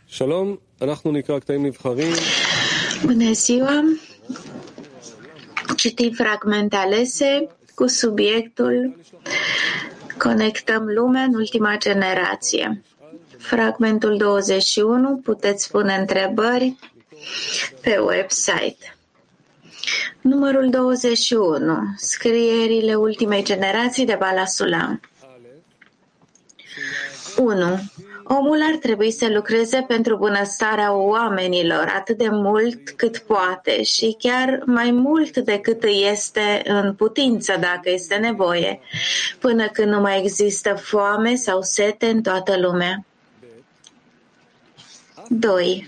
שלום, אנחנו נקרא קטעים נבחרים. Bună ziua! Citim fragmente alese cu subiectul Conectăm lumea în ultima generație. Fragmentul 21, puteți pune întrebări pe website. Numărul 21, scrierile ultimei generații de Baal HaSulam. 1. Omul ar trebui să lucreze pentru bunăstarea oamenilor atât de mult cât poate și chiar mai mult decât îi este în putință dacă este nevoie, până când nu mai există foame sau sete în toată lumea. 2.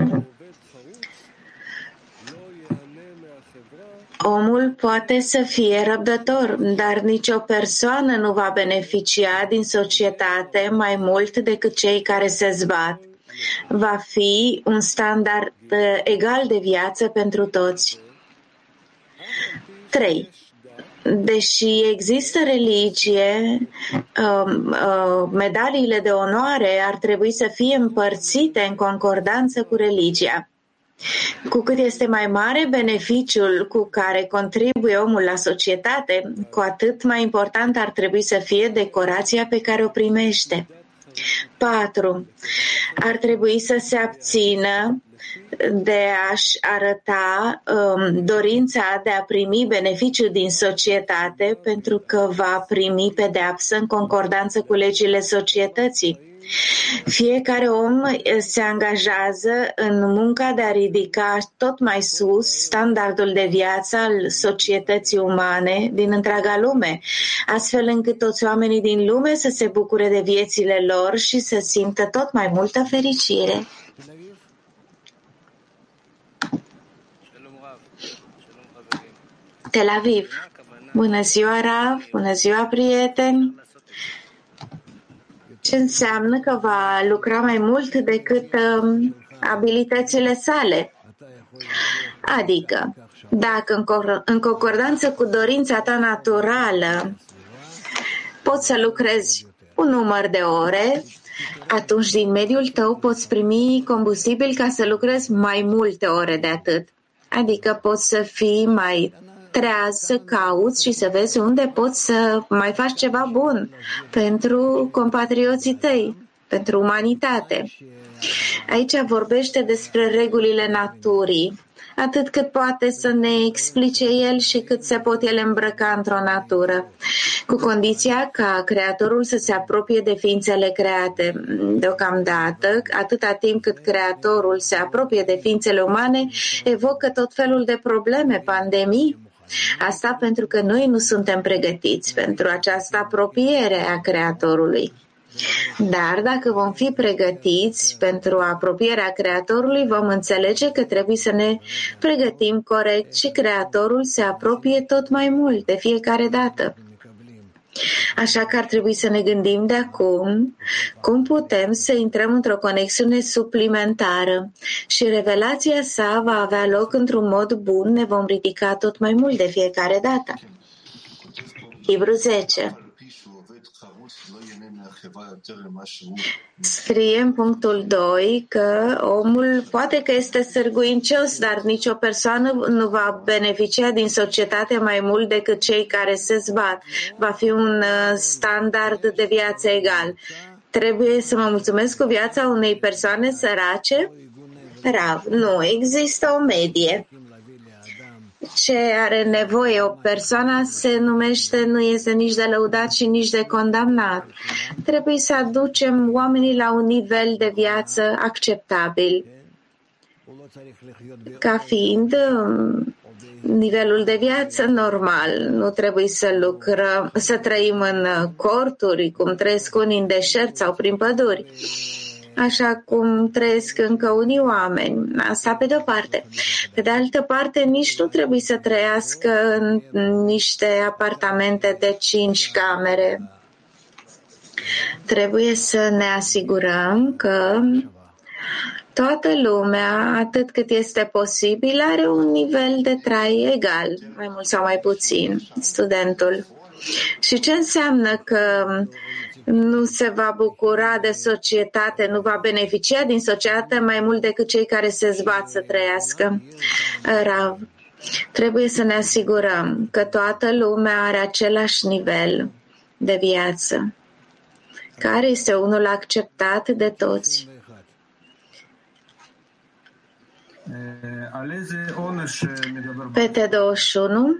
Omul poate să fie răbdător, dar nicio persoană nu va beneficia din societate mai mult decât cei care se zbat. Va fi un standard egal de viață pentru toți. 3. Deși există religie, medaliile de onoare ar trebui să fie împărțite în concordanță cu religia. Cu cât este mai mare beneficiul cu care contribuie omul la societate, cu atât mai important ar trebui să fie decorația pe care o primește. 4. Ar trebui să se abțină de a-și arăta dorința de a primi beneficiu din societate pentru că va primi pedeapsă în concordanță cu legile societății. Fiecare om se angajează în munca de a ridica tot mai sus standardul de viață al societății umane din întreaga lume, astfel încât toți oamenii din lume să se bucure de viețile lor și să simtă tot mai multă fericire. Tel Aviv. Bună ziua, Rav! Bună ziua, prieteni! Ce înseamnă că va lucra mai mult decât abilitățile sale. Adică, dacă în concordanță cu dorința ta naturală poți să lucrezi un număr de ore, atunci din mediul tău poți primi combustibil ca să lucrezi mai multe ore de atât. Adică poți să fii mai treaz, să cauți și să vezi unde poți să mai faci ceva bun pentru compatrioții tăi, pentru umanitate. Aici vorbește despre regulile naturii, atât cât poate să ne explice el și cât se pot ele îmbrăca într-o natură, cu condiția ca Creatorul să se apropie de ființele create. Deocamdată, atâta timp cât Creatorul se apropie de ființele umane, evocă tot felul de probleme, pandemii. Asta pentru că noi nu suntem pregătiți pentru această apropiere a Creatorului. Dar dacă vom fi pregătiți pentru apropierea Creatorului, vom înțelege că trebuie să ne pregătim corect și Creatorul se apropie tot mai mult de fiecare dată. Așa că ar trebui să ne gândim de acum cum putem să intrăm într-o conexiune suplimentară și revelația sa va avea loc într-un mod bun, ne vom ridica tot mai mult de fiecare dată. Hebru 10. Scrie în punctul 2 că omul poate că este sârguincios, dar nicio persoană nu va beneficia din societate mai mult decât cei care se zbat. Va fi un standard de viață egal. Trebuie să mă mulțumesc cu viața unei persoane sărace? Rav, nu, există o medie. Ce are nevoie o persoană se numește, nu este nici de lăudat și nici de condamnat. Trebuie să aducem oamenii la un nivel de viață acceptabil, ca fiind nivelul de viață normal. Nu trebuie să trăim în corturi, cum trăiesc unii în deșert sau prin păduri, așa cum trăiesc încă unii oameni. Asta pe de-o parte. Pe de altă parte, nici nu trebuie să trăiască în niște apartamente de 5 camere. Trebuie să ne asigurăm că toată lumea, atât cât este posibil, are un nivel de trai egal, mai mult sau mai puțin, studentul. Și ce înseamnă că nu se va bucura de societate, nu va beneficia din societate mai mult decât cei care se zbat să trăiască. Rav, trebuie să ne asigurăm că toată lumea are același nivel de viață, care este unul acceptat de toți. PT21.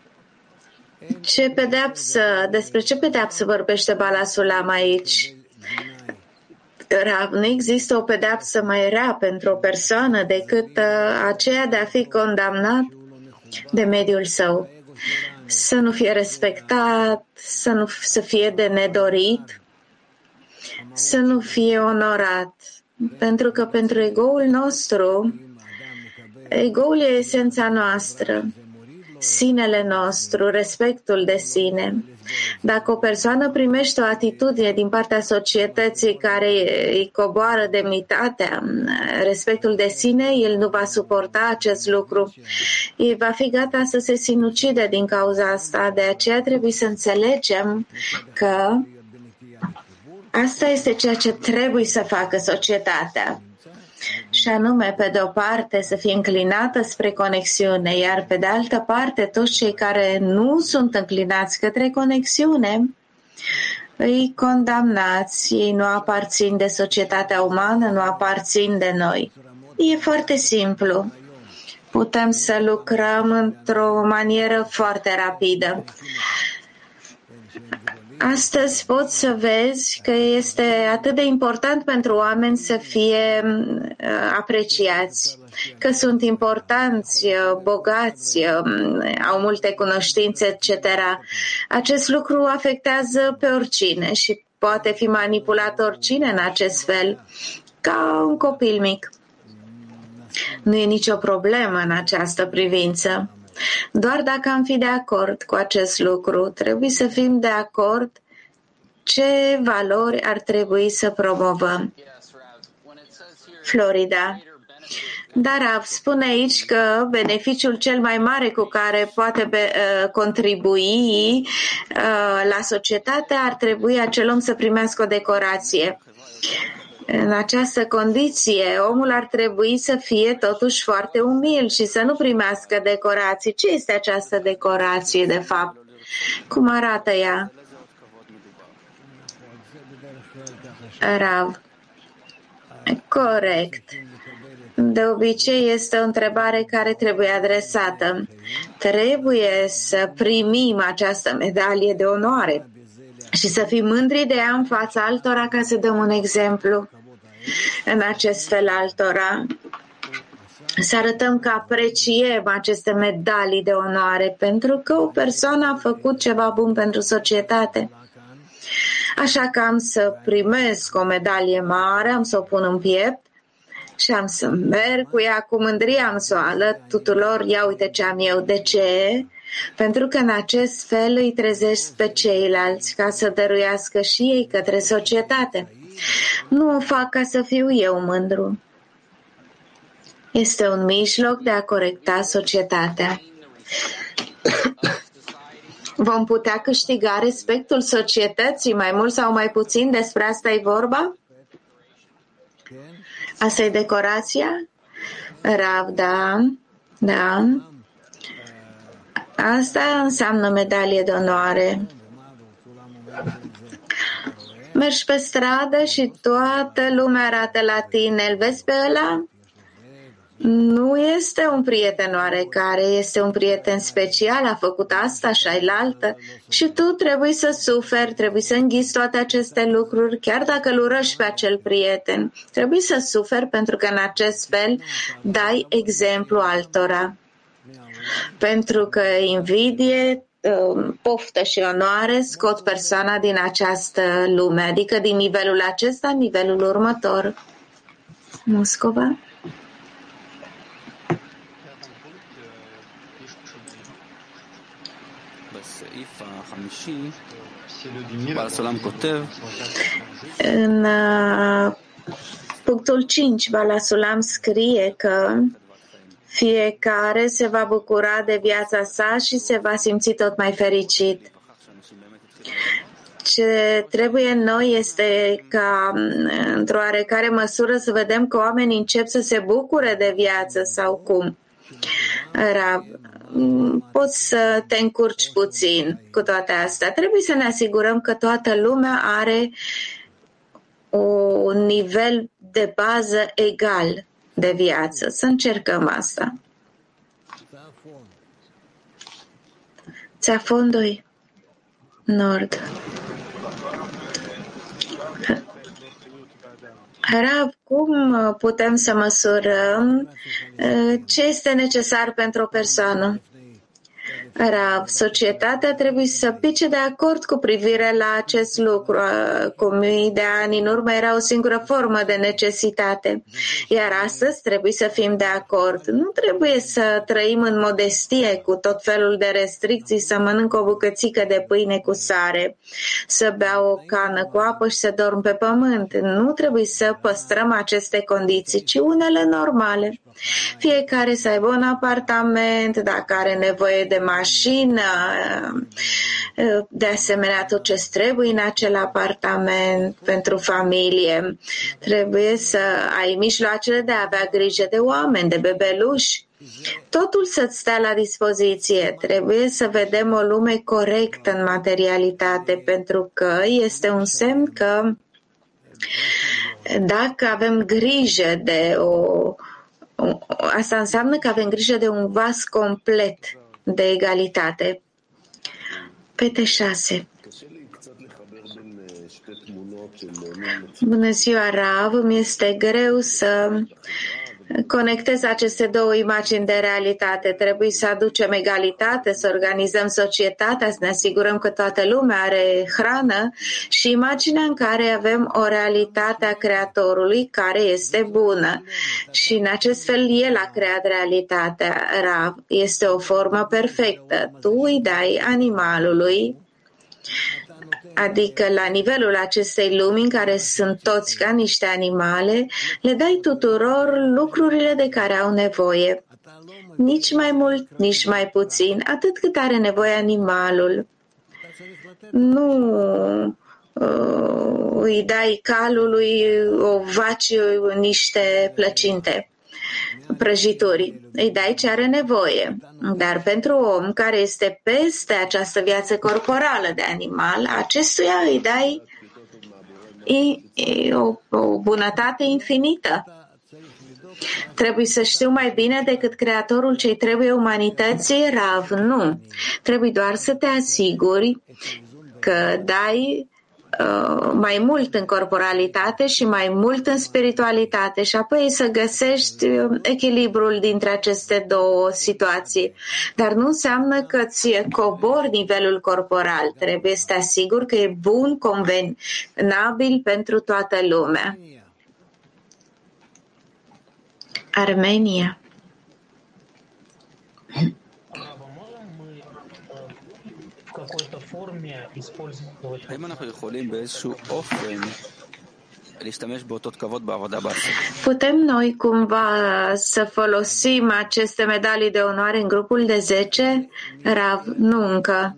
Despre ce pedeapsă vorbește Bala Sulam aici? Rav, nu există o pedeapsă mai rea pentru o persoană decât aceea de a fi condamnat de mediul său. Să nu fie respectat, să fie de nedorit, să nu fie onorat. Pentru că pentru ego-ul nostru, ego-ul e esența noastră, sinele nostru, respectul de sine. Dacă o persoană primește o atitudine din partea societății care îi coboară demnitatea, respectul de sine, el nu va suporta acest lucru. El va fi gata să se sinucide din cauza asta. De aceea trebuie să înțelegem că asta este ceea ce trebuie să facă societatea. Și anume, pe de o parte, să fie înclinată spre conexiune, iar pe de altă parte, toți cei care nu sunt înclinați către conexiune, îi condamnați, ei nu aparțin de societatea umană, nu aparțin de noi. E foarte simplu. Putem să lucrăm într-o manieră foarte rapidă. Astăzi poți să vezi că este atât de important pentru oameni să fie apreciați, că sunt importanți, bogați, au multe cunoștințe, etc. Acest lucru afectează pe oricine și poate fi manipulat oricine în acest fel, ca un copil mic. Nu e nicio problemă în această privință. Doar dacă am fi de acord cu acest lucru, trebuie să fim de acord ce valori ar trebui să promovăm. Florida. Dar Rav spune aici că beneficiul cel mai mare cu care poate contribui la societate ar trebui acel om să primească o decorație. În această condiție, omul ar trebui să fie totuși foarte umil și să nu primească decorații. Ce este această decorație, de fapt? Cum arată ea? Rav. Corect. De obicei este o întrebare care trebuie adresată. Trebuie să primim această medalie de onoare și să fim mândri de ea în fața altora ca să dăm un exemplu în acest fel altora. Să arătăm că apreciem aceste medalii de onoare pentru că o persoană a făcut ceva bun pentru societate. Așa că am să primesc o medalie mare, am să o pun în piept și am să merg cu ea cu mândrie, am să o arăt tuturor, ia uite ce am eu. De ce? Pentru că în acest fel îi trezesc pe ceilalți ca să dăruiască și ei către societate. Nu o fac ca să fiu eu mândru. Este un mijloc de a corecta societatea. Vom putea câștiga respectul societății, mai mult sau mai puțin, despre asta e vorba? Asta e decorația? Rav, da. Asta înseamnă medalie de onoare. Mergi pe stradă și toată lumea arată la tine. Îl vezi pe ăla? Nu este un prieten oarecare, este un prieten special, a făcut asta și ailaltă și tu trebuie să suferi, trebuie să înghiți toate aceste lucruri, chiar dacă îl urăști pe acel prieten. Trebuie să suferi pentru că în acest fel dai exemplu altora. Pentru că invidie, poftă și onoare scot persoana din această lume, adică din nivelul acesta în nivelul următor. Moscova? În punctul 5, Bala Sulam scrie că fiecare se va bucura de viața sa și se va simți tot mai fericit. Ce trebuie noi este ca, într-o oarecare măsură, să vedem că oamenii încep să se bucure de viață sau cum. Rav, poți să te încurci puțin cu toate astea. Trebuie să ne asigurăm că toată lumea are un nivel de bază egal de viață. Să încercăm asta. Țafondoi Nord. Rav, cum putem să măsurăm ce este necesar pentru o persoană? Rav, societatea trebuie să pice de acord cu privire la acest lucru. Cu mii de ani în urmă era o singură formă de necesitate, iar astăzi trebuie să fim de acord. Nu trebuie să trăim în modestie cu tot felul de restricții, să mănânc o bucățică de pâine cu sare, să beau o cană cu apă și să dorm pe pământ. Nu trebuie să păstrăm aceste condiții, ci unele normale. Fiecare să aibă un apartament, dacă are nevoie de mașină, de asemenea tot ce trebuie în acel apartament pentru familie. Trebuie să ai mijloacele de a avea grijă de oameni, de bebeluși. Totul să-ți stea la dispoziție. Trebuie să vedem o lume corectă în materialitate, pentru că este un semn că dacă avem grijă de asta înseamnă că avem grijă de un vas complet de egalitate. Pete 6. Bună ziua, Rav. Îmi este greu să conectez aceste două imagini de realitate. Trebuie să aducem egalitate, să organizăm societatea, să ne asigurăm că toată lumea are hrană și imaginea în care avem o realitate a Creatorului care este bună. Și în acest fel El a creat realitatea. Rav, este o formă perfectă. Tu îi dai animalului, adică la nivelul acestei lumi în care sunt toți ca niște animale, le dai tuturor lucrurile de care au nevoie. Nici mai mult, nici mai puțin, atât cât are nevoie animalul. Nu îi dai calului, o vaci, niște plăcinte, prăjituri. Îi dai ce are nevoie. Dar pentru om care este peste această viață corporală de animal, acestuia îi dai o bunătate infinită. Trebuie să știu mai bine decât Creatorul ce-i trebuie umanității, Rav. Nu. Trebuie doar să te asiguri că dai mai mult în corporalitate și mai mult în spiritualitate și apoi să găsești echilibrul dintre aceste două situații. Dar nu înseamnă că ți cobori nivelul corporal. Trebuie să te asiguri că e bun, convenabil pentru toată lumea. Armenia. האם אנחנו יכולים באיזשהו אופן להשתמש באותות כבוד בעבודה בעסק? Putem noi cumva să folosim aceste medalii de onoare în grupul de 10? Rav, nu încă.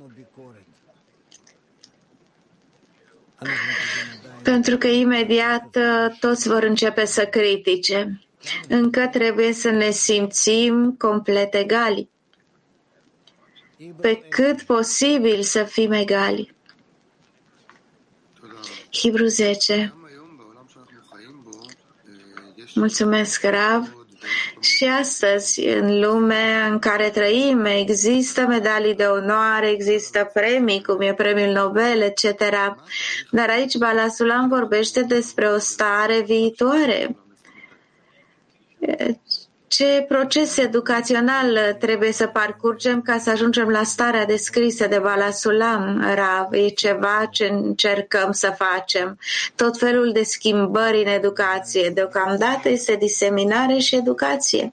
Pentru că imediat toți vor începe să critique. Încă trebuie să ne simțim complet egali. Pe cât posibil să fim egali. Hebru 10. Mulțumesc, Rav. Și astăzi, în lumea în care trăim, există medalii de onoare, există premii, cum e premiul Nobel, etc. Dar aici Bala Sulam vorbește despre o stare viitoare. Ce proces educațional trebuie să parcurgem ca să ajungem la starea descrisă de Bala Sulam, Rav? E ceva ce încercăm să facem. Tot felul de schimbări în educație. Deocamdată este diseminare și educație.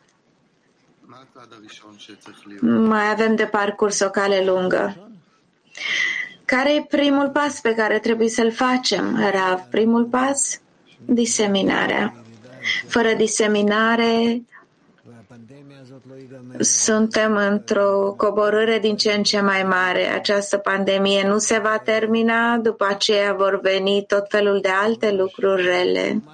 Mai avem de parcurs o cale lungă. Care e primul pas pe care trebuie să-l facem, Rav? Primul pas? Diseminarea. Fără diseminare suntem într-o coborâre din ce în ce mai mare. Această pandemie nu se va termina, după aceea vor veni tot felul de alte lucruri rele.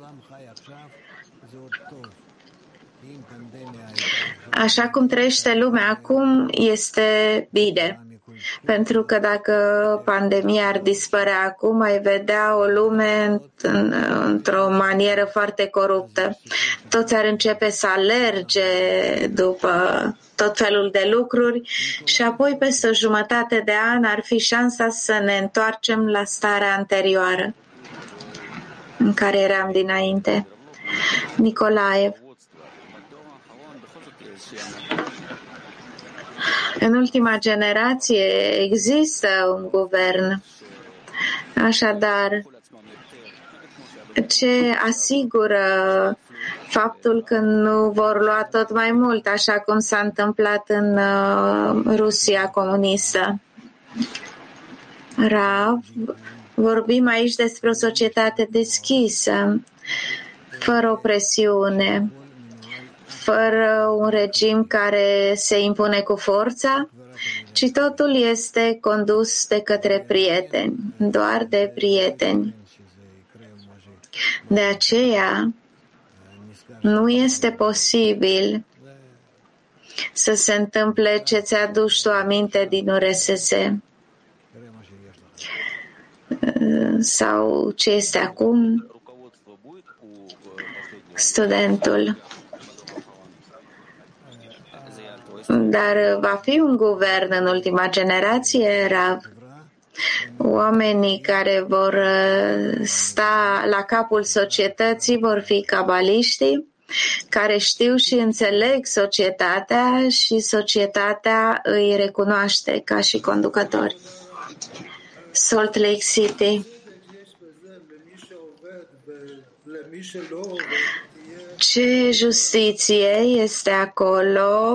Așa cum trăiește lumea acum, este bine. Pentru că dacă pandemia ar dispărea acum, ai vedea o lume într-o manieră foarte coruptă. Toți ar începe să alerge după tot felul de lucruri și apoi peste o jumătate de an ar fi șansa să ne întoarcem la starea anterioară în care eram dinainte. Nicolaev. În ultima generație există un guvern. Așadar, ce asigură faptul că nu vor lua tot mai mult, așa cum s-a întâmplat în Rusia comunistă? Rav, vorbim aici despre o societate deschisă, fără opresiune, fără un regim care se impune cu forța, ci totul este condus de către prieteni, doar de prieteni. De aceea, nu este posibil să se întâmple ce ți-aduci tu aminte din URSS sau ce este acum. Studentul. Dar va fi un guvern în ultima generație, Rav. Oamenii care vor sta la capul societății vor fi cabaliștii, care știu și înțeleg societatea și societatea îi recunoaște ca și conducători. Salt Lake City. Ce justiție este acolo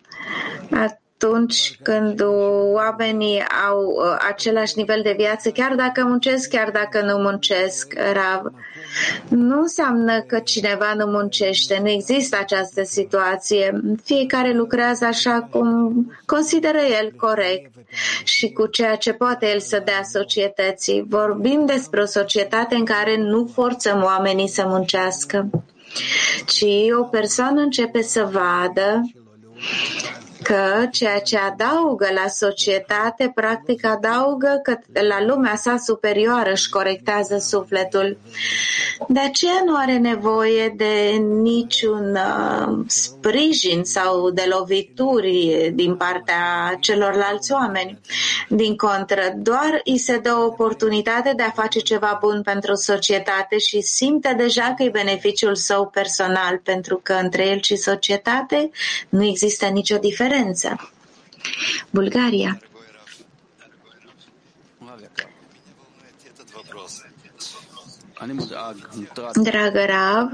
atunci când oamenii au același nivel de viață, chiar dacă muncesc, chiar dacă nu muncesc, Rav? Nu înseamnă că cineva nu muncește, nu există această situație. Fiecare lucrează așa cum consideră el corect și cu ceea ce poate el să dea societății. Vorbim despre o societate în care nu forțăm oamenii să muncească, ci o persoană începe să vadă că ceea ce adaugă la societate, practic adaugă că la lumea sa superioară își corectează sufletul. De aceea nu are nevoie de niciun sprijin sau de lovituri din partea celorlalți oameni. Din contră, doar îi se dă o oportunitate de a face ceva bun pentru societate și simte deja că e beneficiul său personal, pentru că între el și societate nu există nicio diferență. Bulgaria. Dragă Rav,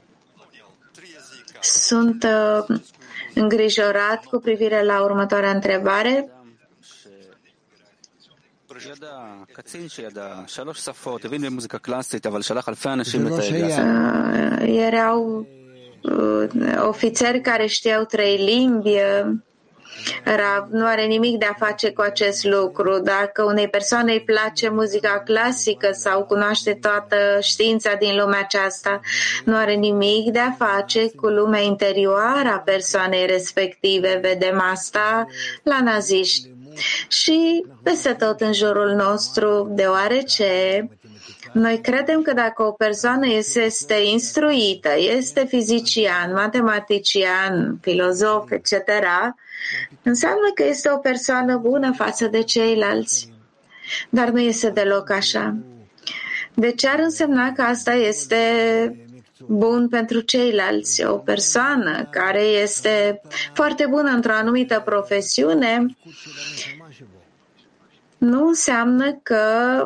sunt îngrijorat cu privire la următoarea întrebare. Erau ofițeri care știau 3 limbi. Rav nu are nimic de a face cu acest lucru. Dacă unei persoane îi place muzica clasică sau cunoaște toată știința din lumea aceasta, nu are nimic de a face cu lumea interioară a persoanei respective. Vedem asta la naziști și peste tot în jurul nostru, deoarece noi credem că dacă o persoană este instruită, este fizician, matematician, filozof, etc., înseamnă că este o persoană bună față de ceilalți. Dar nu este deloc așa. De ce ar însemna că asta este bun pentru ceilalți? O persoană care este foarte bună într-o anumită profesiune nu înseamnă că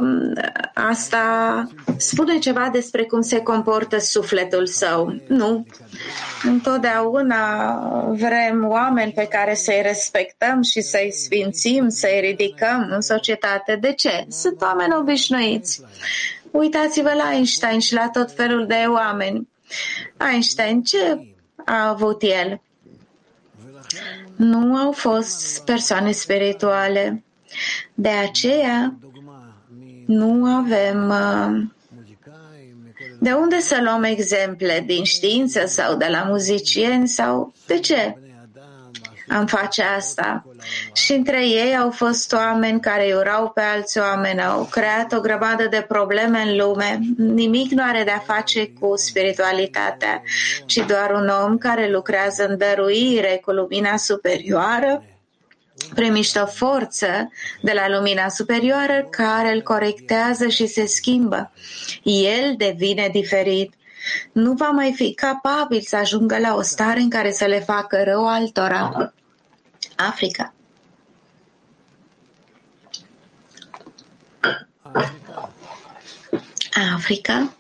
asta spune ceva despre cum se comportă sufletul său. Nu. Întotdeauna vrem oameni pe care să-i respectăm și să-i sfințim, să-i ridicăm în societate. De ce? Sunt oameni obișnuiți. Uitați-vă la Einstein și la tot felul de oameni. Einstein, ce a avut el? nu au fost persoane spirituale. De aceea nu avem de unde să luăm exemple din știință sau de la muzicieni sau de ce am face asta. Și între ei au fost oameni care urau pe alți oameni, au creat o grămadă de probleme în lume. Nimic nu are de-a face cu spiritualitatea, ci doar un om care lucrează în dăruire cu lumina superioară, primiște o forță de la lumina superioară care îl corectează și se schimbă. El devine diferit. Nu va mai fi capabil să ajungă la o stare în care să le facă rău altora. Africa. Africa.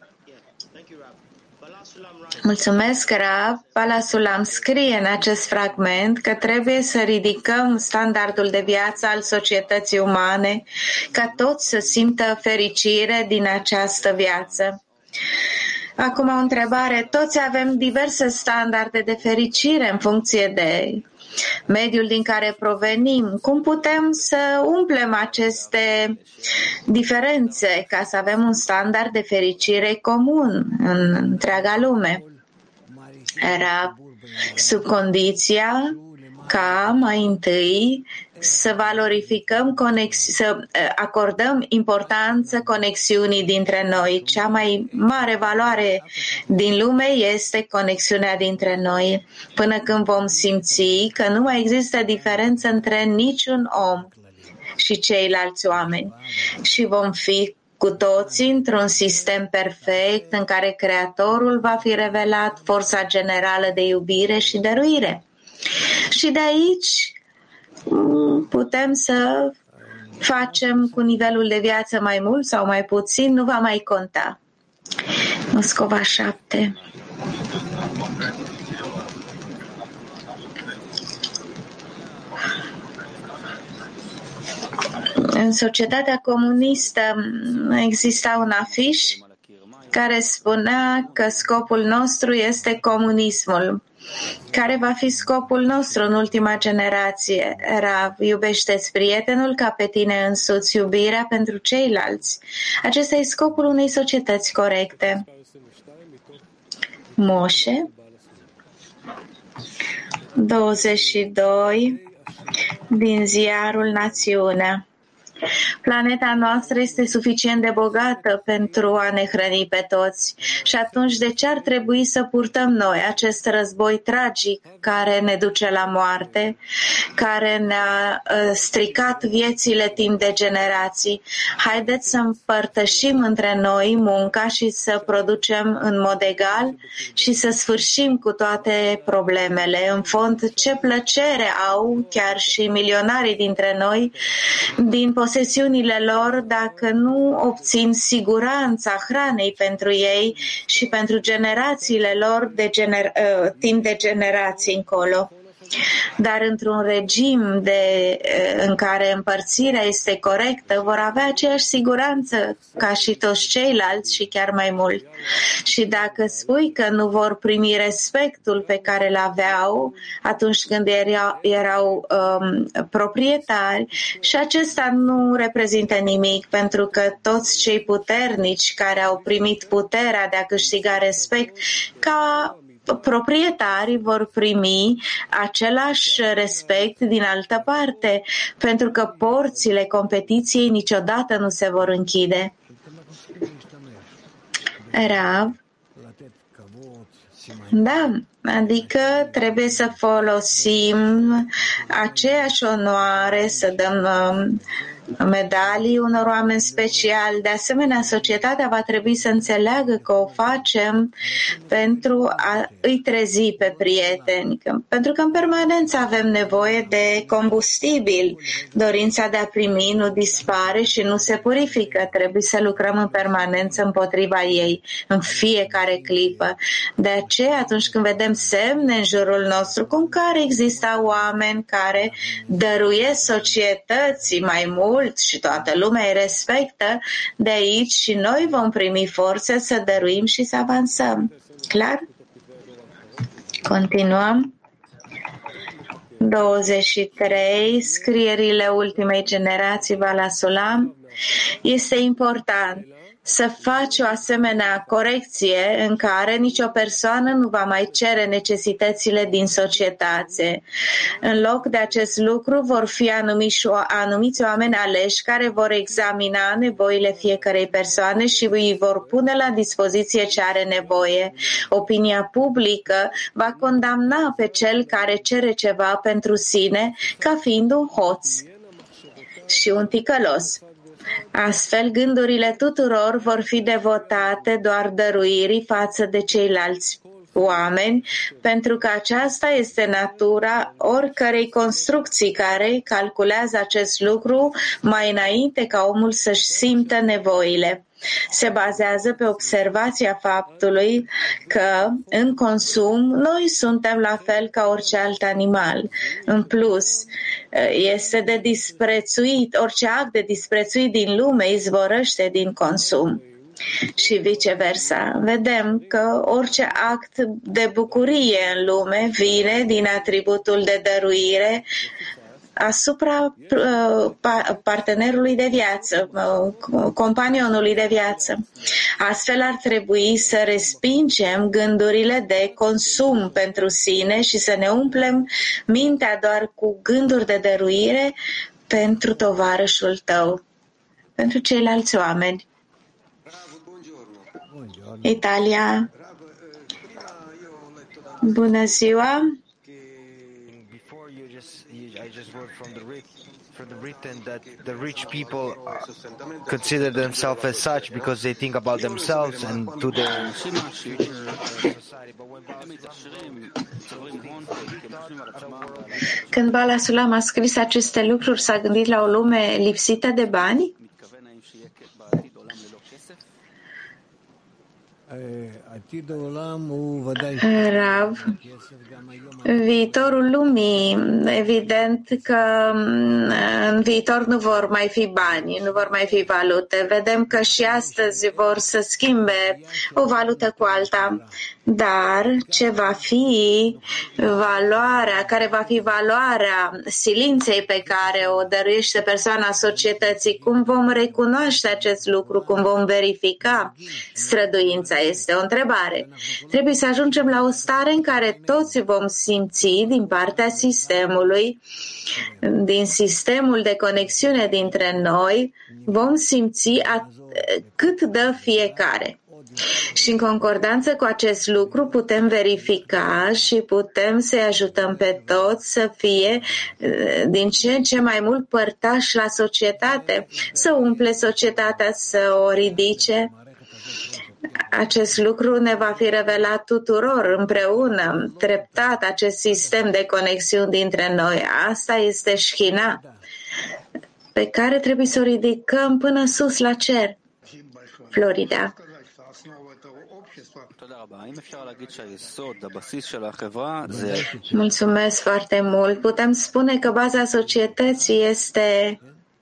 Mulțumesc, Rav. Bala Sulam scrie în acest fragment că trebuie să ridicăm standardul de viață al societății umane ca toți să simtă fericire din această viață. Acum o întrebare. Toți avem diverse standarde de fericire în funcție de mediul din care provenim. Cum putem să umplem aceste diferențe ca să avem un standard de fericire comun în întreaga lume? Era sub condiția ca mai întâi să valorificăm, să acordăm importanță conexiunii dintre noi. Cea mai mare valoare din lume este conexiunea dintre noi, până când vom simți că nu mai există diferență între niciun om și ceilalți oameni și vom fi cu toții într-un sistem perfect în care Creatorul va fi revelat, forța generală de iubire și dăruire. Și de aici putem să facem cu nivelul de viață mai mult sau mai puțin, nu va mai conta. Moscova 7. În societatea comunistă exista un afiș care spunea că scopul nostru este comunismul. Care va fi scopul nostru în ultima generație? Era iubește-ți prietenul ca pe tine însuți, iubirea pentru ceilalți. Acesta e scopul unei societăți corecte. Moșe 22 din ziarul Națiunea. Planeta noastră este suficient de bogată pentru a ne hrăni pe toți. Și atunci de ce ar trebui să purtăm noi acest război tragic care ne duce la moarte, care ne-a stricat viețile timp de generații? Haideți să împărtășim între noi munca și să producem în mod egal și să sfârșim cu toate problemele. În fond, ce plăcere au chiar și milionarii dintre noi din posesiunile lor dacă nu obțin siguranța hranei pentru ei și pentru generațiile lor timp de generații încolo. Dar într-un regim în care împărțirea este corectă, vor avea aceeași siguranță ca și toți ceilalți și chiar mai mult. Și dacă spui că nu vor primi respectul pe care îl aveau atunci când erau proprietari, și acesta nu reprezintă nimic, pentru că toți cei puternici care au primit puterea de a câștiga respect ca proprietarii vor primi același respect din altă parte, pentru că porțile competiției niciodată nu se vor închide. Rav. Da, adică trebuie să folosim aceeași onoare, să dăm medalii unor oameni speciali. De asemenea, societatea va trebui să înțeleagă că o facem pentru a îi trezi pe prieteni, pentru că în permanență avem nevoie de combustibil. Dorința de a primi nu dispare și nu se purifică. Trebuie să lucrăm în permanență împotriva ei, în fiecare clipă. De aceea, atunci când vedem semne în jurul nostru, cum care exista oameni care dăruiesc societății mai mult și toată lumea îi respectă, de aici și noi vom primi forțe să dăruim și să avansăm. Clar? Continuăm. 23, scrierile ultimei generații, Bala Sulam. Este important să faci o asemenea corecție în care nicio persoană nu va mai cere necesitățile din societate. În loc de acest lucru vor fi anumiți oameni aleși care vor examina nevoile fiecărei persoane și îi vor pune la dispoziție ce are nevoie. Opinia publică va condamna pe cel care cere ceva pentru sine ca fiind un hoț și un ticălos. Astfel, gândurile tuturor vor fi devotate doar dăruirii față de ceilalți oameni, pentru că aceasta este natura oricărei construcții care calculează acest lucru mai înainte ca omul să-și simtă nevoile. Se bazează pe observația faptului că în consum noi suntem la fel ca orice alt animal. În plus, este de disprețuit, orice act de disprețuit din lume izvorăște din consum. Și viceversa. Vedem că orice act de bucurie în lume vine din atributul de dăruire asupra partenerului de viață, companionului de viață. Astfel ar trebui să respingem gândurile de consum pentru sine și să ne umplem mintea doar cu gânduri de dăruire pentru tovarășul tău, pentru ceilalți oameni. Italia. Bună ziua. I just wrote from the written that the rich people consider themselves as such because they think about themselves and to the society. Când Bala Sulam a scris aceste lucruri, s-a gândit la o lume lipsită de bani? Rav, viitorul lumii, evident că în viitor nu vor mai fi bani, nu vor mai fi valute. Vedem că și astăzi vor să schimbe o valută cu alta. Dar ce va fi valoarea, care va fi valoarea silinței pe care o dăruiește persoana societății? Cum vom recunoaște acest lucru? Cum vom verifica străduința? Este o întrebare. Trebuie să ajungem la o stare în care toți vom simți din partea sistemului, din sistemul de conexiune dintre noi, vom simți cât dă fiecare. Și în concordanță cu acest lucru putem verifica și putem să-i ajutăm pe toți să fie din ce în ce mai mult părtași la societate, să umple societatea, să o ridice. Acest lucru ne va fi revelat tuturor împreună, treptat, acest sistem de conexiuni dintre noi. Asta este Shechina, pe care trebuie să o ridicăm până sus la cer. Florida. Mulțumesc foarte mult. Putem spune că baza societății este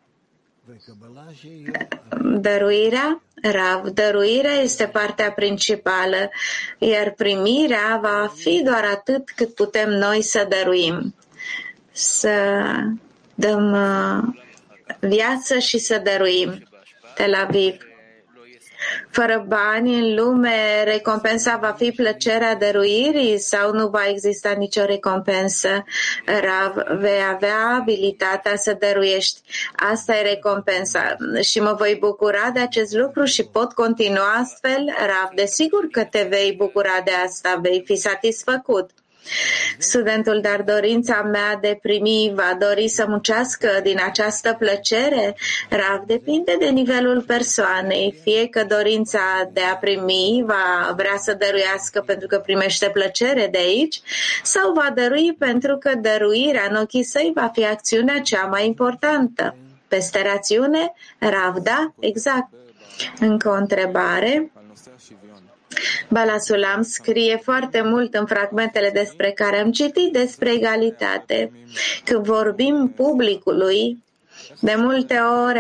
dăruirea. Rav, dăruirea este partea principală, iar primirea va fi doar atât cât putem noi să dăruim. Să dăm viață și să dăruim. Tel Aviv. Fără bani în lume, recompensa va fi plăcerea dăruirii sau nu va exista nicio recompensă? Rav, vei avea abilitatea să dăruiești. Asta e recompensa și mă voi bucura de acest lucru și pot continua astfel? Rav, desigur că te vei bucura de asta, vei fi satisfăcut. Studentul, dar dorința mea de primi va dori să muncească din această plăcere? Rav, depinde de nivelul persoanei. Fie că dorința de a primi va vrea să dăruiască pentru că primește plăcere de aici, sau va dărui pentru că dăruirea în ochii săi va fi acțiunea cea mai importantă. Peste rațiune? Rav, da, exact. Încă o întrebare. Bala Sulam scrie foarte mult în fragmentele despre care am citit despre egalitate. Când vorbim publicului, de multe ori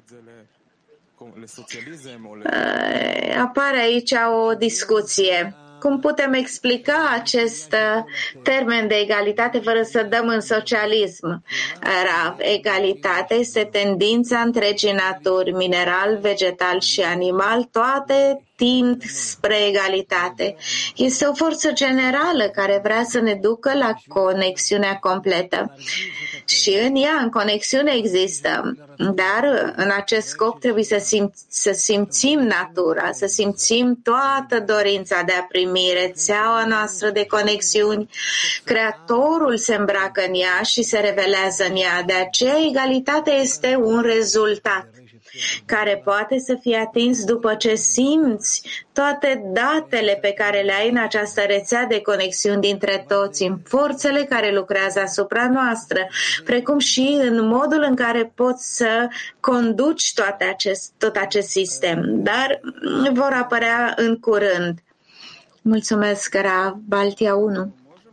apare aici o discuție. Cum putem explica acest termen de egalitate fără să dăm în socialism? Rav, egalitatea este tendința întregii naturi, mineral, vegetal și animal, toate tind spre egalitate. Este o forță generală care vrea să ne ducă la conexiunea completă. Și în ea, în conexiune există. Dar în acest scop trebuie să simțim natura, să simțim toată dorința de a primi rețeaua noastră de conexiuni. Creatorul se îmbracă în ea și se revelează în ea. De aceea egalitatea este un rezultat care poate să fie atins după ce simți toate datele pe care le ai în această rețea de conexiuni dintre toți, în forțele care lucrează asupra noastră, precum și în modul în care poți să conduci tot acest sistem. Dar vor apărea în curând. Mulțumesc, Rav. Baltia 1.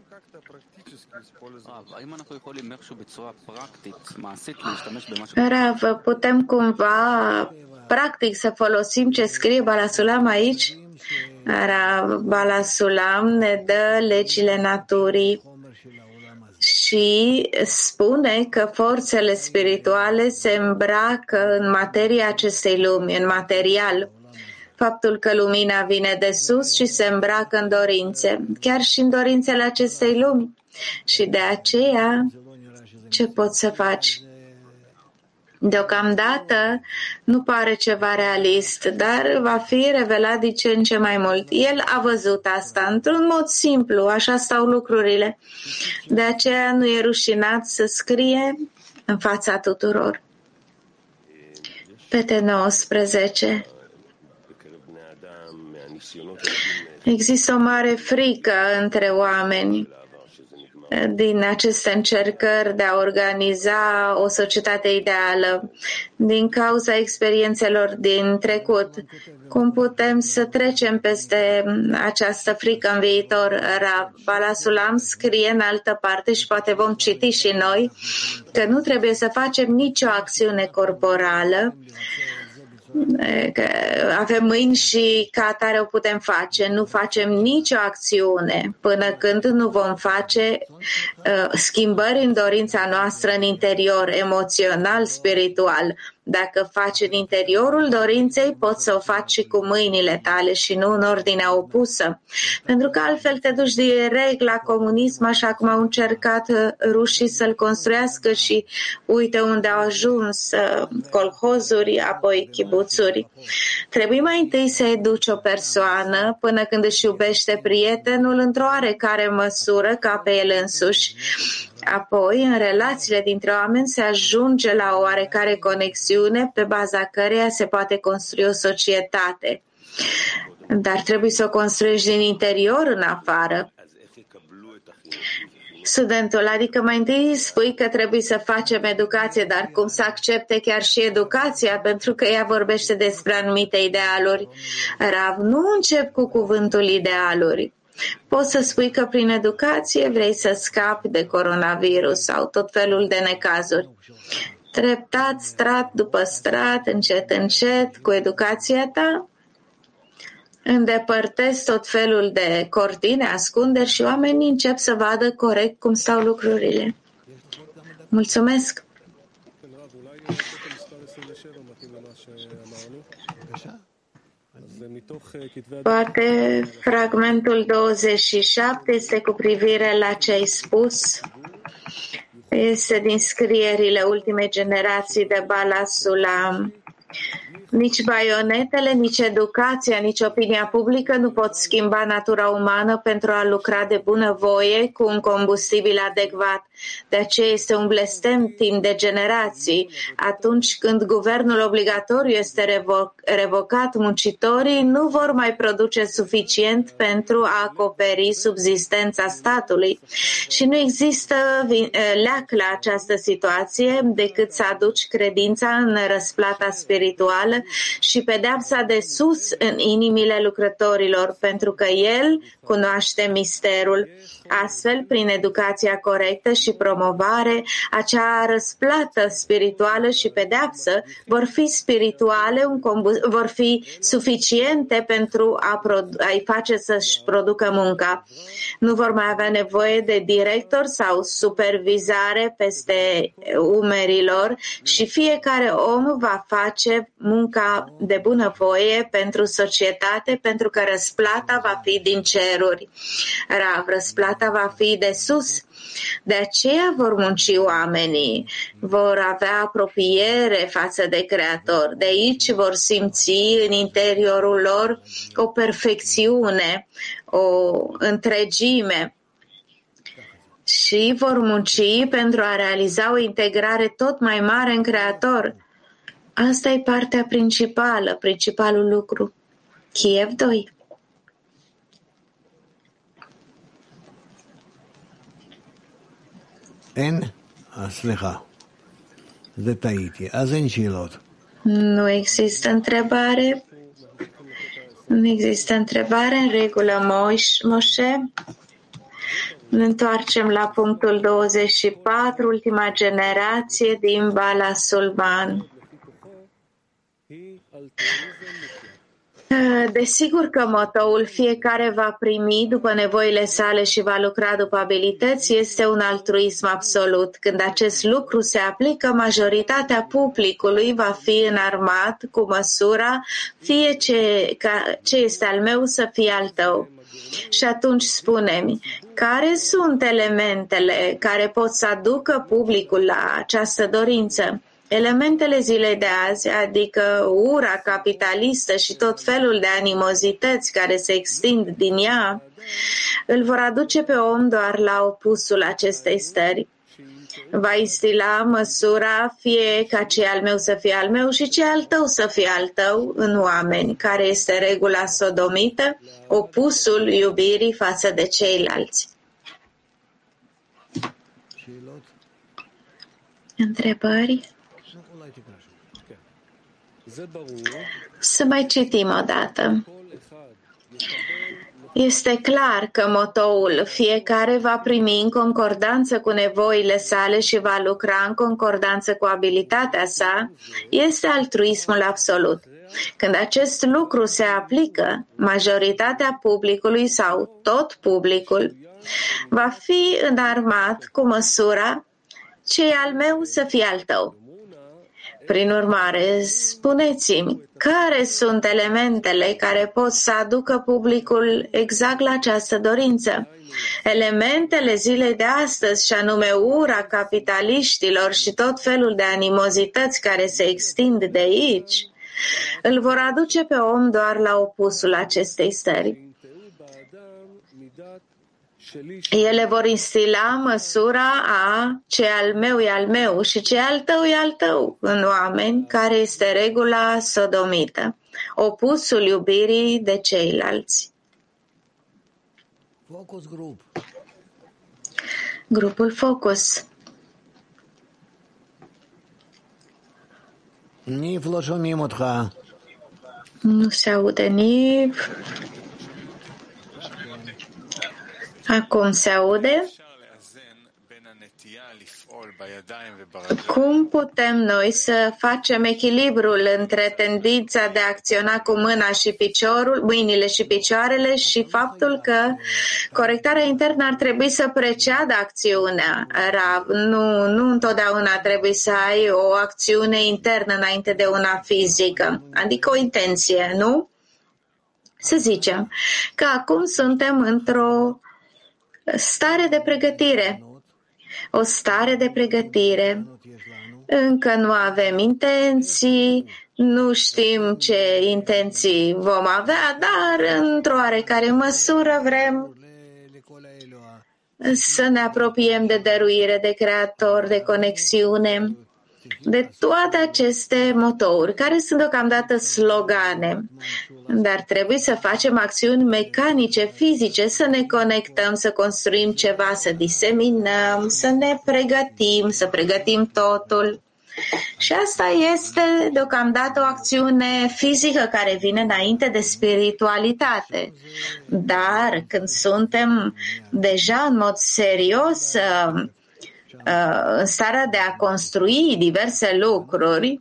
Rav, putem cumva practic să folosim ce scrie Bala Sulam aici? Rav, Bala Sulam ne dă legile naturii și spune că forțele spirituale se îmbracă în materia acestei lumi, în material. Faptul că lumina vine de sus și se îmbracă în dorințe, chiar și în dorințele acestei lumi. Și de aceea, ce poți să faci? Deocamdată nu pare ceva realist, dar va fi revelat din ce în ce mai mult. El a văzut asta într-un mod simplu, așa stau lucrurile. De aceea nu e rușinat să scrie în fața tuturor. Pete 19. Există o mare frică între oameni din aceste încercări de a organiza o societate ideală din cauza experiențelor din trecut. Cum putem să trecem peste această frică în viitor? Rav Bala Sulam scrie în altă parte și poate vom citi și noi că nu trebuie să facem nicio acțiune corporală, că avem mâini și ca atare o putem face. Nu facem nicio acțiune până când nu vom face schimbări în dorința noastră în interior, emoțional, spiritual. Dacă faci în interiorul dorinței, poți să o faci și cu mâinile tale și nu în ordinea opusă. Pentru că altfel te duci direct la comunism, așa cum au încercat rușii să-l construiască și uite unde au ajuns, colhozuri, apoi chibuțuri. Trebuie mai întâi să educi o persoană până când își iubește prietenul într-o oarecare măsură ca pe el însuși. Apoi, în relațiile dintre oameni se ajunge la o oarecare conexiune pe baza căreia se poate construi o societate. Dar trebuie să o construiești din interior în afară. Studentul, adică mai întâi spui că trebuie să facem educație, dar cum să accepte chiar și educația, pentru că ea vorbește despre anumite idealuri. Rav, nu încep cu cuvântul idealuri. Poți să spui că prin educație vrei să scapi de coronavirus sau tot felul de necazuri. Treptat, strat după strat, încet, încet, cu educația ta, îndepărtezi tot felul de cortine, ascunderi și oamenii încep să vadă corect cum stau lucrurile. Mulțumesc! Poate fragmentul 27 este cu privire la ce ai spus. Este din scrierile ultimei generații de Bala Sulam. Nici baionetele, nici educația, nici opinia publică nu pot schimba natura umană pentru a lucra de bunăvoie cu un combustibil adecvat. De aceea este un blestem timp de generații. Atunci când guvernul obligatoriu este revocat, muncitorii nu vor mai produce suficient pentru a acoperi subzistența statului. Și nu există leac la această situație decât să aduci credința în răsplata spirituală și pedeapsa de sus în inimile lucrătorilor, pentru că El cunoaște misterul. Astfel, prin educația corectă și promovare, acea răsplată spirituală și pedeapsă vor fi spirituale, vor fi suficiente pentru a-i face să-și producă munca. Nu vor mai avea nevoie de director sau supervizare peste umerilor și fiecare om va face munca de bunăvoie pentru societate, pentru că răsplata va fi din ceruri. Răsplata va fi de sus. De aceea vor munci oamenii, vor avea apropiere față de Creator. De aici vor simți în interiorul lor o perfecțiune, o întregime și vor munci pentru a realiza o integrare tot mai mare în Creator. Asta e partea principală, principalul lucru. Kiev 2. Nu există întrebare. Nu există întrebare. În regulă, Moshe. Ne întoarcem la punctul 24, ultima generație din Bala Sulman. Desigur că motoul fiecare va primi după nevoile sale și va lucra după abilități este un altruism absolut. Când acest lucru se aplică, majoritatea publicului va fi înarmat cu măsura fie ce este al meu să fie al tău. Și atunci spune-mi, care sunt elementele care pot să aducă publicul la această dorință? Elementele zilei de azi, adică ura capitalistă și tot felul de animozități care se extind din ea, îl vor aduce pe om doar la opusul acestei stări. Va instila măsura fie ca ce al meu să fie al meu și ce al tău să fie al tău în oameni, care este regula sodomită, opusul iubirii față de ceilalți. Întrebări? Să mai citim o dată. Este clar că motoul fiecare va primi în concordanță cu nevoile sale și va lucra în concordanță cu abilitatea sa este altruismul absolut. Când acest lucru se aplică, majoritatea publicului sau tot publicul va fi înarmat cu măsura ce e al meu să fie al tău. Prin urmare, spuneți-mi, care sunt elementele care pot să aducă publicul exact la această dorință? Elementele zilei de astăzi, și anume ura capitaliștilor și tot felul de animozități care se extind de aici, îl vor aduce pe om doar la opusul acestei stări. Ele vor instila măsura a ce al meu e al meu și ce al tău e al tău în oameni, care este regula sodomită, opusul iubirii de ceilalți. Focus group. Grupul Focus. Nu se aude Niv. Acum se aude? Cum putem noi să facem echilibrul între tendința de a acționa cu mâna și piciorul, mâinile și picioarele și faptul că corectarea internă ar trebui să preceadă acțiunea? Nu întotdeauna trebuie să ai o acțiune internă înainte de una fizică, adică o intenție, nu? Să zicem că acum suntem într-o stare de pregătire. O stare de pregătire. Încă nu avem intenții, nu știm ce intenții vom avea, dar într-o oarecare măsură vrem să ne apropiem de dăruire, de Creator, de conexiune, de toate aceste motouri, care sunt deocamdată slogane. Dar trebuie să facem acțiuni mecanice, fizice, să ne conectăm, să construim ceva, să diseminăm, să ne pregătim, să pregătim totul. Și asta este deocamdată o acțiune fizică care vine înainte de spiritualitate. Dar când suntem deja în mod serios în starea de a construi diverse lucruri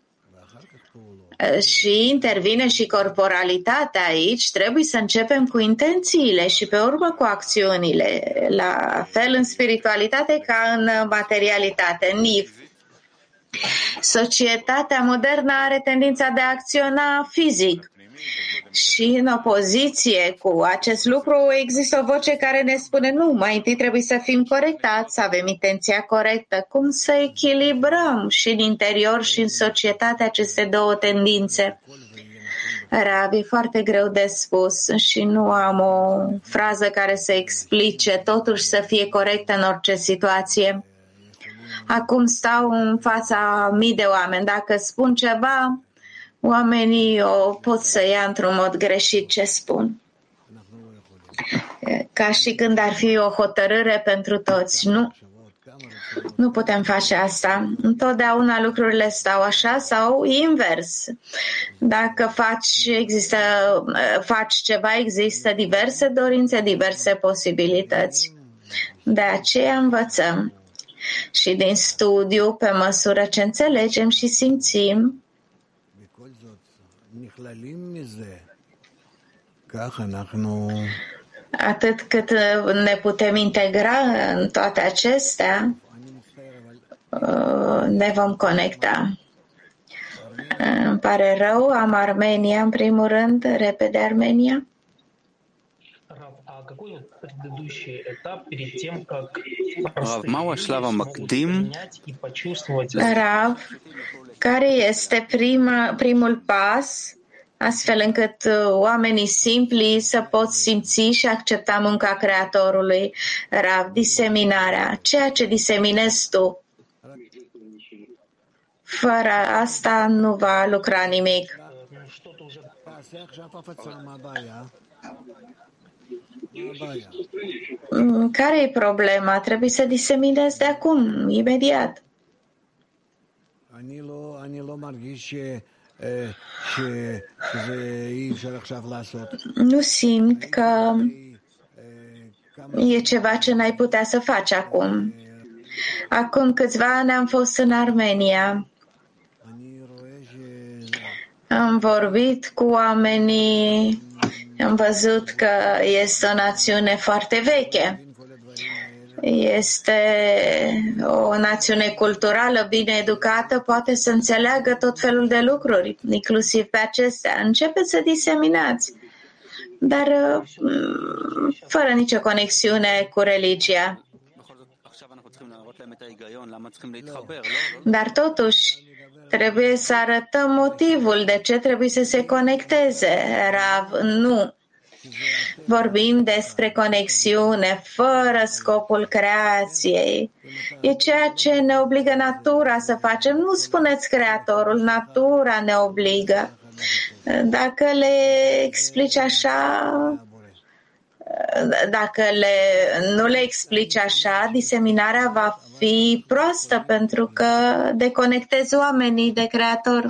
și intervine și corporalitatea aici, trebuie să începem cu intențiile și pe urmă cu acțiunile, la fel în spiritualitate ca în materialitate, în NIF. Societatea modernă are tendința de a acționa fizic și în opoziție cu acest lucru există o voce care ne spune nu, mai întâi trebuie să fim corectați, să avem intenția corectă. Cum să echilibrăm și în interior și în societate aceste două tendințe? Rav, e foarte greu de spus și nu am o frază care să explice totuși să fie corectă în orice situație. Acum stau în fața mii de oameni. Dacă spun ceva, oamenii o pot să ia într-un mod greșit ce spun. Ca și când ar fi o hotărâre pentru toți. Nu putem face asta. Întotdeauna lucrurile stau așa sau invers. Dacă faci ceva, există diverse dorințe, diverse posibilități. De aceea învățăm. Și din studiu, pe măsură ce înțelegem și simțim, atât cât ne putem integra în toate acestea, ne vom conecta. Îmi pare rău, am Armenia în primul rând, repede Armenia. Rav, care este primul pas astfel încât oamenii simpli să pot simți și accepta munca Creatorului? Rav, diseminarea, ceea ce diseminezi tu. Fără asta nu va lucra nimic. Care e problema? Trebuie să diseminezi de acum, imediat. Nu simt că e ceva ce n-ai putea să faci acum. Acum câțiva ani am fost în Armenia. Am vorbit cu oamenii, am văzut că este o națiune foarte veche. Este o națiune culturală, bine educată, poate să înțeleagă tot felul de lucruri, inclusiv pe acestea. Începeți să diseminați, dar fără nicio conexiune cu religia. Dar totuși, trebuie să arătăm motivul de ce trebuie să se conecteze. Rav, nu. Vorbim despre conexiune fără scopul creației. E ceea ce ne obligă natura să facem. Nu spuneți Creatorul, natura ne obligă. Dacă le explici așa, nu le explici așa, diseminarea va fi proastă pentru că deconectezi oamenii de Creator.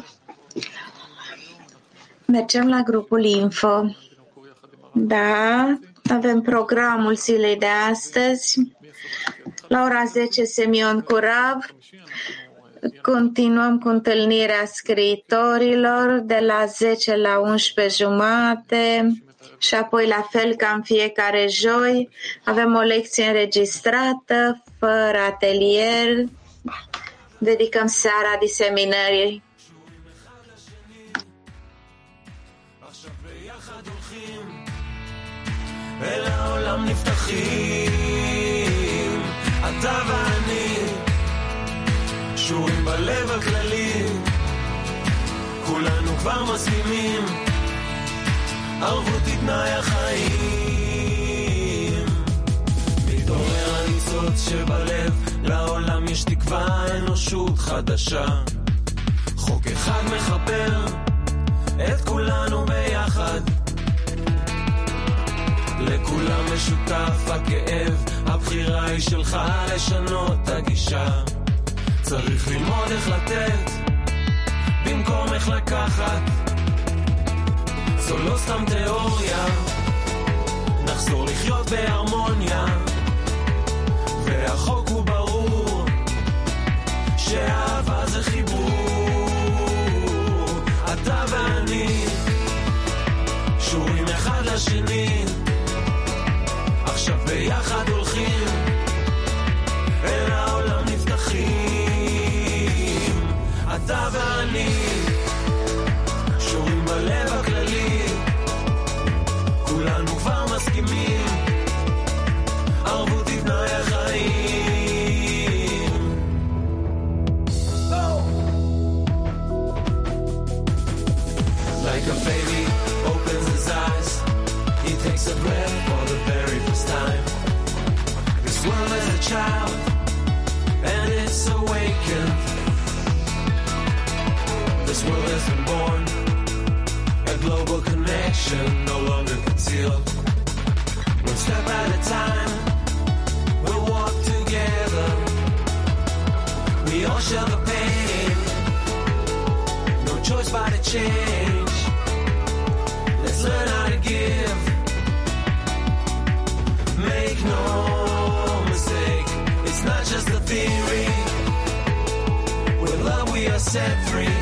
Mergem la grupul info. Da, avem programul zilei de astăzi. La ora 10 Semion cu Rav. Continuăm cu întâlnirea scriitorilor de la 10 la 11:30 și apoi la fel ca în fiecare joi avem o lecție înregistrată fără atelier. Dedicăm seara diseminării. אל העולם נפתחים, אתה ואני, שורים בלב הכללי, כולנו כבר מסכימים, ערבות היא תנאי החיים. מתעורר הניצוץ שבלב, לעולם יש תקווה, אנושות חדשה, חוק אחד מחבר את כולנו ביחד, לכולם משותף הכאב, הבחירה היא שלך לשנות הגישה, צריך ללמוד איך לתת במקום איך לקחת. זו לא סתם תיאוריה, נחזור לחיות בהרמוניה, והחוק הוא ברור שאהבה זה חיבור. אתה ואני שורים אחד לשני, עכשיו ביחד הולכים אל העולם נפתחים. אתה ואני שורים בלב הכללי, כולנו כבר מסכימים, ערבות היא תנאי החיים. Like a baby opens his eyes, he takes a breath for the very first time. This world is a child and it's awakened. This world has been born, a global connection no longer concealed. One step at a time, we'll walk together. We all share the pain, no choice but to change. Let's learn how to give. Make no mistake, it's not just a theory. With love we are set free.